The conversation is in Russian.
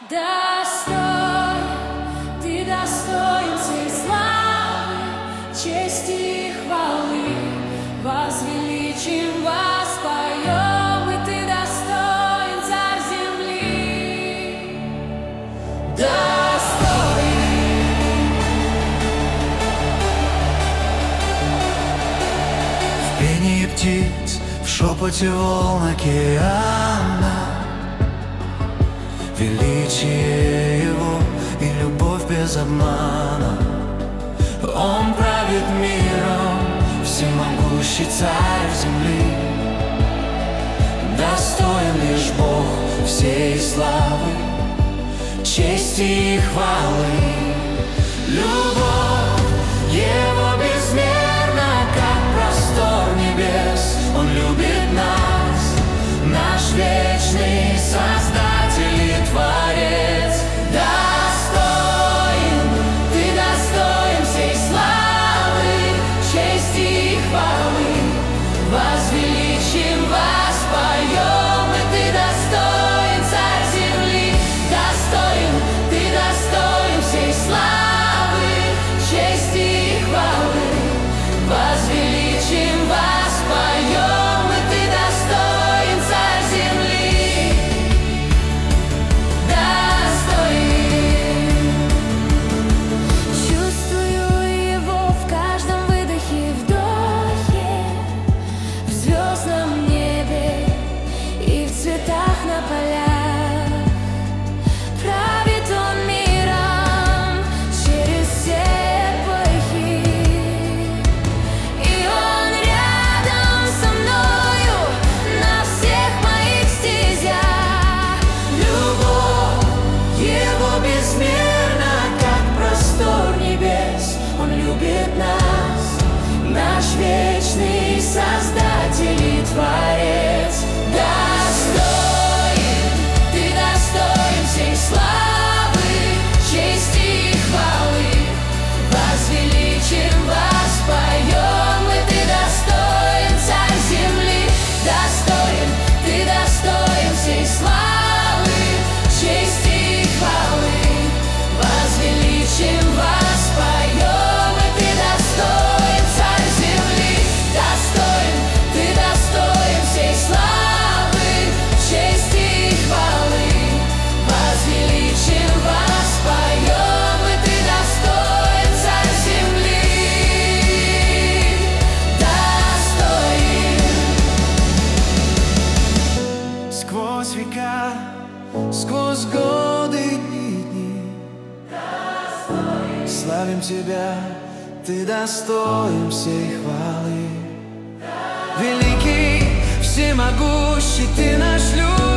Достоин, ты достоин всей славы, чести и хвалы. Возвеличим, воспоем, и ты достоин, Царь земли. Достоин. В пении птиц, в шепоте волн океана, величие Его и любовь без обмана. Он правит миром, всемогущий Царь земли. Достоин лишь Бог всей славы, чести и хвалы. Любовь Его безмерна, как простор небес. Он любит нас, наш вечный Создатель и Творец. Достоин, ты достоин всей славы, чести и хвалы. Возвеличим, воспоем, и ты достоин, Царь земли. Достоин, ты достоин всей славы, чести и хвалы. Возвеличим, воспоем, и ты достоин, Царь земли. Достоин. Чувствую Его в каждом выдохе и вдохе, в звездном небе и в цветах на полях. Правит Он миром через все эпохи, и Он рядом со мною на всех моих стезях. Любовь Его безмерна, как простор небес. Он любит нас, наш вечный Создатель и Творец. Достоин, ты достоин всей славы, чести и хвалы. Возвеличим, воспоем, и ты достоин, Царь земли. Достоин, ты достоин всей славы, чести и хвалы. Возвеличим, воспоем, и ты достоин, Царь земли. Достоин, ты достоин всей славы, чести и хвалы. Возвеличим, воспоем, и ты достоин, Царь земли. Достоин. Сквозь века, сквозь годы и дни, славим Тебя, Ты достоин всей хвалы. Великий, всемогущий, Ты наш любимый.